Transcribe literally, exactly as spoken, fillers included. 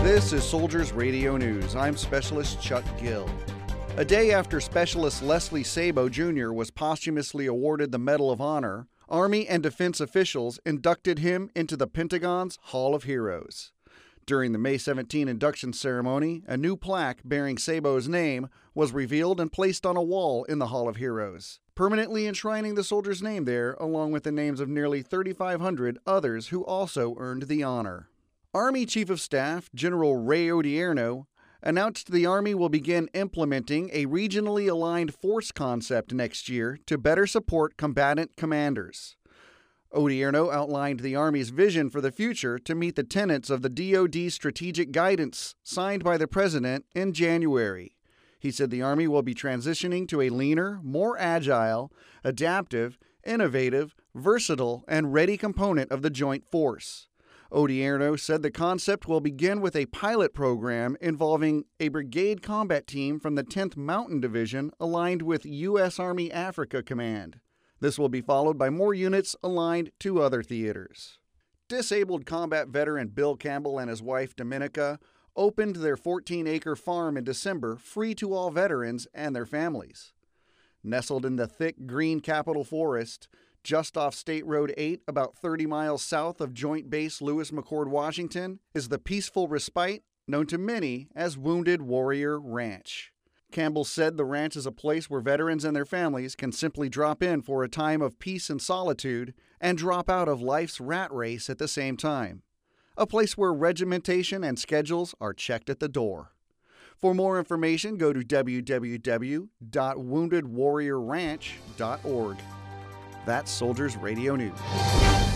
This is Soldiers Radio News. I'm Specialist Chuck Gill. A day after Specialist Leslie Sabo Junior was posthumously awarded the Medal of Honor, Army and defense officials inducted him into the Pentagon's Hall of Heroes. During the May seventeenth induction ceremony, a new plaque bearing Sabo's name was revealed and placed on a wall in the Hall of Heroes, permanently enshrining the soldier's name there along with the names of nearly thirty-five hundred others who also earned the honor. Army Chief of Staff General Ray Odierno announced the Army will begin implementing a regionally aligned force concept next year to better support combatant commanders. Odierno outlined the Army's vision for the future to meet the tenets of the D O D strategic guidance signed by the President in January. He said the Army will be transitioning to a leaner, more agile, adaptive, innovative, versatile, and ready component of the Joint Force. Odierno said the concept will begin with a pilot program involving a brigade combat team from the tenth Mountain Division aligned with U S Army Africa Command. This will be followed by more units aligned to other theaters. Disabled combat veteran Bill Campbell and his wife Dominica opened their fourteen-acre farm in December free to all veterans and their families. Nestled in the thick green Capitol Forest, just off State Road eight, about thirty miles south of Joint Base Lewis McChord, Washington, is the peaceful respite known to many as Wounded Warrior Ranch. Campbell said the ranch is a place where veterans and their families can simply drop in for a time of peace and solitude and drop out of life's rat race at the same time. A place where regimentation and schedules are checked at the door. For more information, go to w w w dot wounded warrior ranch dot org. That's Soldiers Radio News.